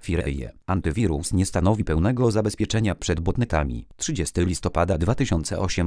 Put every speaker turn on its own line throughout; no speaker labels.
FireEye. Antywirus nie stanowi pełnego zabezpieczenia przed botnetami. 30 listopada 2008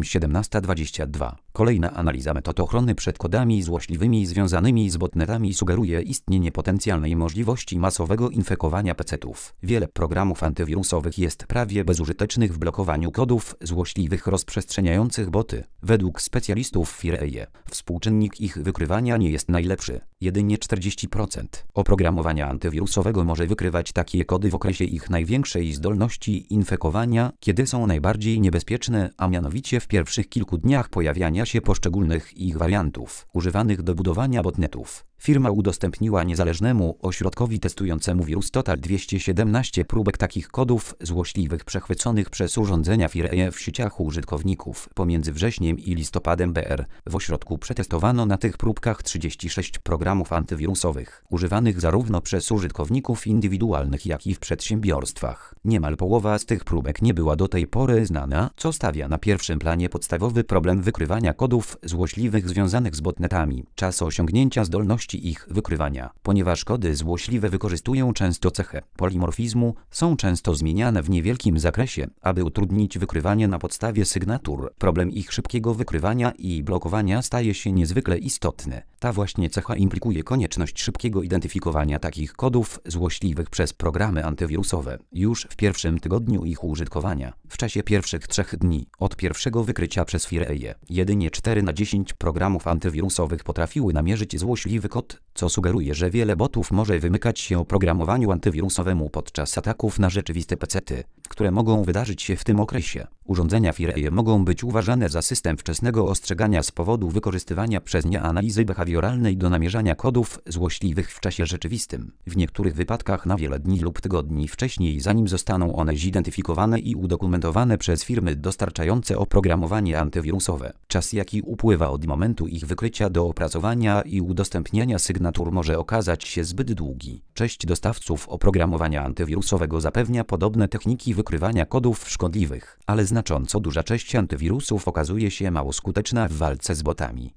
17:22. Kolejna analiza metod ochrony przed kodami złośliwymi związanymi z botnetami sugeruje istnienie potencjalnej możliwości masowego infekowania PC-ów. Wiele programów antywirusowych jest prawie bezużytecznych w blokowaniu kodów złośliwych rozprzestrzeniających boty. Według specjalistów FireEye współczynnik ich wykrywania nie jest najlepszy. Jedynie 40% oprogramowania antywirusowego może wykrywać takie kody w okresie ich największej zdolności infekowania, kiedy są najbardziej niebezpieczne, a mianowicie w pierwszych kilku dniach pojawiania się poszczególnych ich wariantów, używanych do budowania botnetów. Firma udostępniła niezależnemu ośrodkowi testującemu WirusTotal 217 próbek takich kodów złośliwych przechwyconych przez urządzenia FireEye w sieciach użytkowników. Pomiędzy wrześniem i listopadem br. w ośrodku przetestowano na tych próbkach 36 programów antywirusowych, używanych zarówno przez użytkowników indywidualnych, jak i w przedsiębiorstwach. Niemal połowa z tych próbek nie była do tej pory znana, co stawia na pierwszym planie podstawowy problem wykrywania kodów złośliwych związanych z botnetami. Czas osiągnięcia zdolności ich wykrywania. Ponieważ kody złośliwe wykorzystują często cechę polimorfizmu, są często zmieniane w niewielkim zakresie, aby utrudnić wykrywanie na podstawie sygnatur. Problem ich szybkiego wykrywania i blokowania staje się niezwykle istotny. Ta właśnie cecha implikuje konieczność szybkiego identyfikowania takich kodów złośliwych przez programy antywirusowe już w pierwszym tygodniu ich użytkowania. W czasie pierwszych 3 dni od pierwszego wykrycia przez FireEye jedynie 4 na 10 programów antywirusowych potrafiły namierzyć złośliwy kod, co sugeruje, że wiele botów może wymykać się oprogramowaniu antywirusowemu podczas ataków na rzeczywiste pecety, które mogą wydarzyć się w tym okresie. Urządzenia FireEye mogą być uważane za system wczesnego ostrzegania z powodu wykorzystywania przez nie analizy behawioralnej do namierzania kodów złośliwych w czasie rzeczywistym. W niektórych wypadkach na wiele dni lub tygodni wcześniej, zanim zostaną one zidentyfikowane i udokumentowane przez firmy dostarczające oprogramowanie antywirusowe. Czas, jaki upływa od momentu ich wykrycia do opracowania i udostępniania sygnatur, może okazać się zbyt długi. Część dostawców oprogramowania antywirusowego zapewnia podobne techniki wykrywania kodów szkodliwych, ale znacząco duża część antywirusów okazuje się mało skuteczna w walce z botami.